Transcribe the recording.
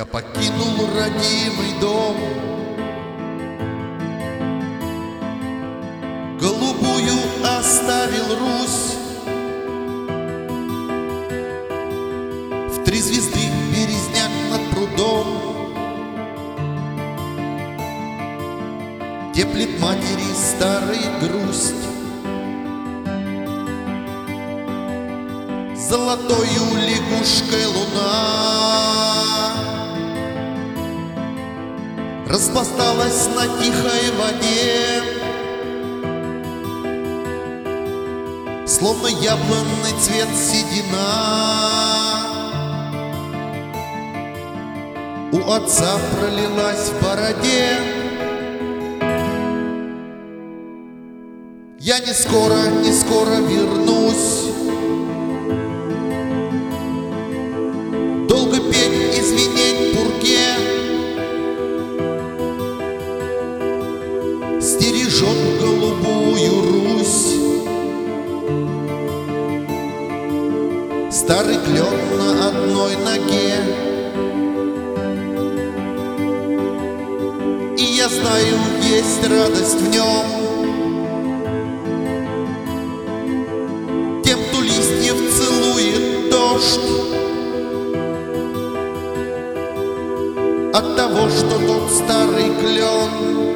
Я покинул родимый дом, голубую оставил Русь. В 3 звезды березняк над прудом теплит матери старая грусть. Золотою лягушкой луна распласталась на тихой воде, словно яблонный цвет седина у отца пролилась в бороде. Я не скоро вернусь, долго петь и звенеть пурге, стережет голубую Русь старый клен на одной ноге. И я знаю, есть радость в нем тем, кто листьев целует дождь, от того, что тот старый клен